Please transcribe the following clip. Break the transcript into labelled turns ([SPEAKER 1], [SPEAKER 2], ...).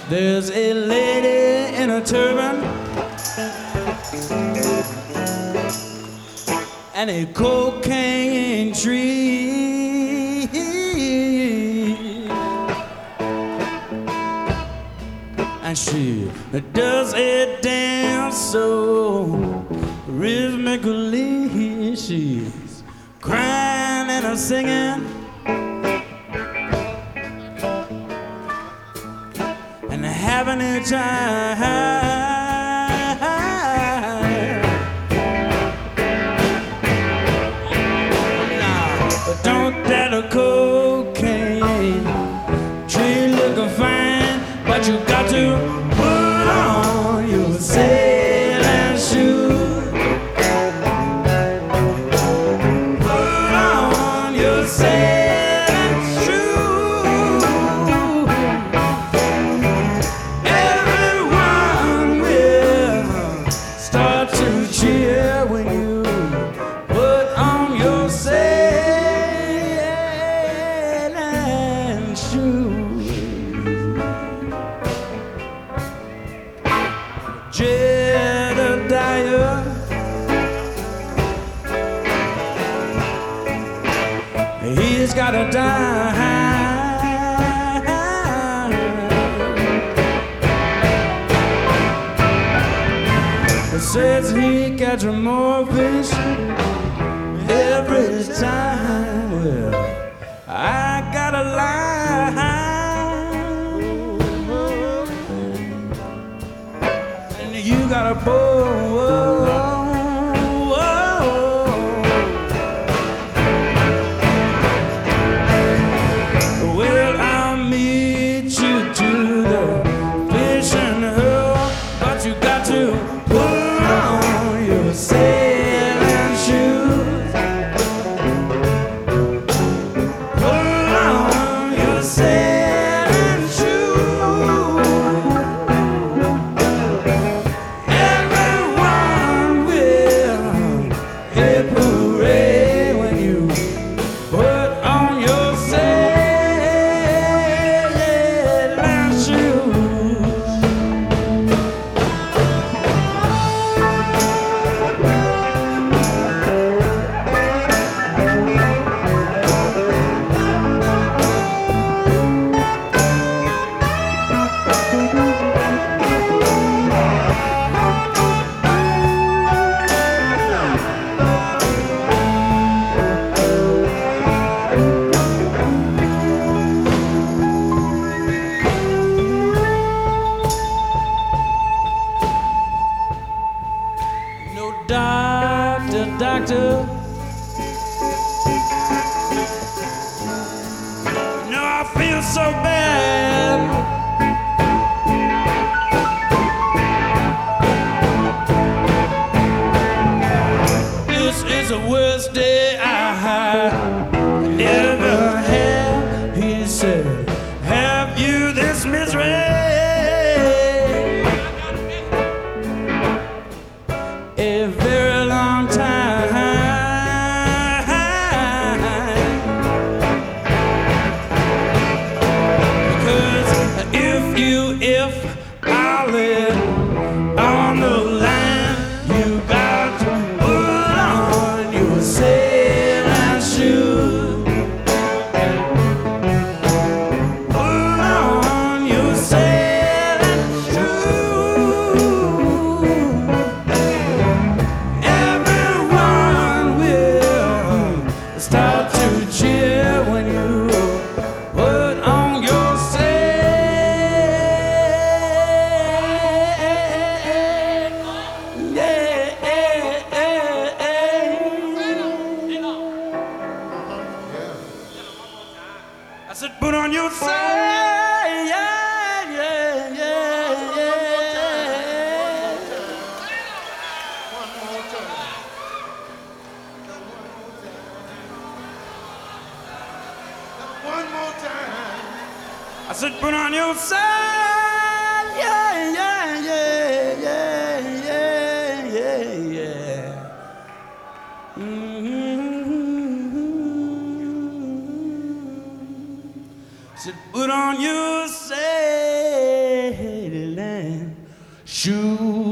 [SPEAKER 1] There's a lady in a turban and a cocaine tree, and she does a dance so rhythmically. She's crying and a singing and having a time. But don't that a cocaine tree look fine? But you got to put on your sailing shoes. Put on your sailing shoes. Everyone will start to cheer when you put on your sailing shoes. Jedediah, he's gotta die. It says he catches more fish every time. Well, I gotta lie, and you gotta bow. Well, I'll meet you to the fishing hole, but you got to put on your sailing shoes. Put on your sailing shoes. Everyone will hip hooray when you put on your sailing shoes. No doctor, doctor. No, I feel so bad. This is the worst day I ever had. He said, have you this misery? A very long time. Because if I live on the line, you got to put on your sailing shoes. Put on your sailing shoes. Everyone will start to cheer when you put on your I said, put on your sail, yeah, yeah, yeah, yeah.
[SPEAKER 2] One more time. One more time.
[SPEAKER 1] I said, put on your sail, yeah, yeah, yeah, yeah, yeah, yeah, yeah. Said, put on your sail. Shoot.